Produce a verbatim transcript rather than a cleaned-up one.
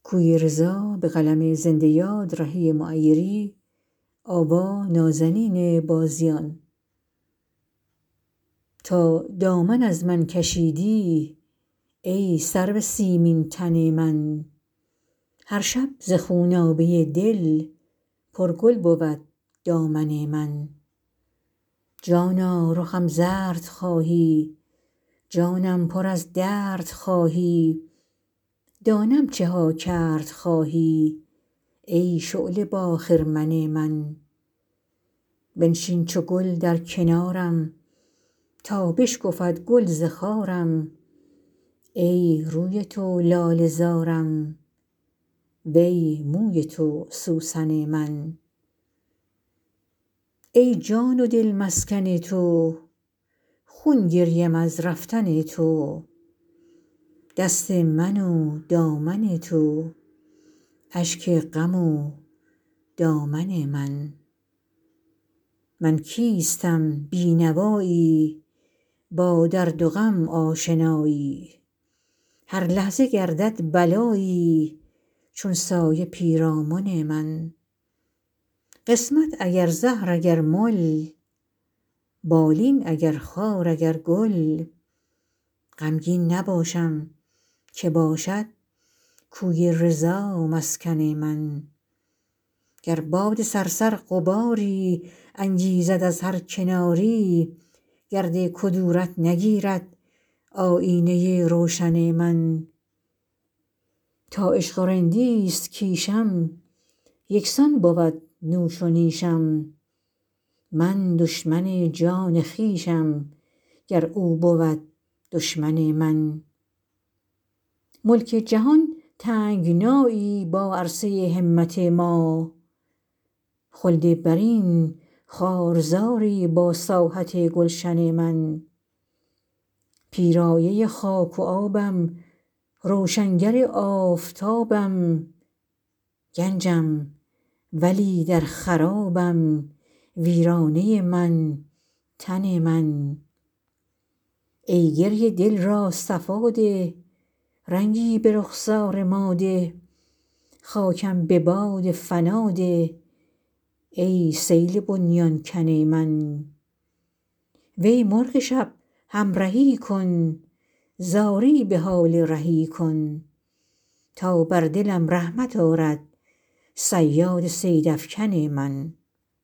کوی رضا به قلم زنده یاد رهی معیری. آوا نازنین بازیان. تا دامن از من کشیدی ای سرو سیمین تن من، هر شب ز خونابه دل پرگل بود دامن من. جانا رخم زرد خواهی، جانم پر از درد خواهی، دانم چه ها کرد خواهی ای شعله با خرمن من. بنشین چو گل در کنارم تا بشکفد گل ز خارم، ای روی تو لاله زارم وی موی تو سوسن من. ای جان و دل مسکن تو، خون گریم از رفتن تو، دست من و دامن تو، اشک غم و دامن من. من کیستم بی نوایی، با درد و غم آشنایی، هر لحظه گردد بلایی چون سایه پیرامن من. قسمت اگر زهر اگر مل، بالین اگر خار اگر گل، غمگین نباشم که باشد کوی رضا مسکن من. گر باد صرصر غباری انگیزد از هر کناری، گرد کدورت نگیرد آیینه روشن من. تا عشق و رندیست کیشم، یکسان بود نوش و نیشم، من دشمن جان خویشم گر او بود دشمن من. ملک جهان تنگنایی با عرصه همت ما، خلد برین خارزاری با ساحت گلشن من. پیرایه خاک و آبم، روشنگر آفتابم، گنجم ولی در خرابم، ویرانه من تن من. ای گریه دل را صفا ده، رنگی به رخسار ما ده، خاکم به باد فنا ده ای سیل بنیان کن من. وی مرغ شب همرهی کن، زاری به حال رهی کن، تا بر دلم رحمت آرد صیاد صیدافکن من.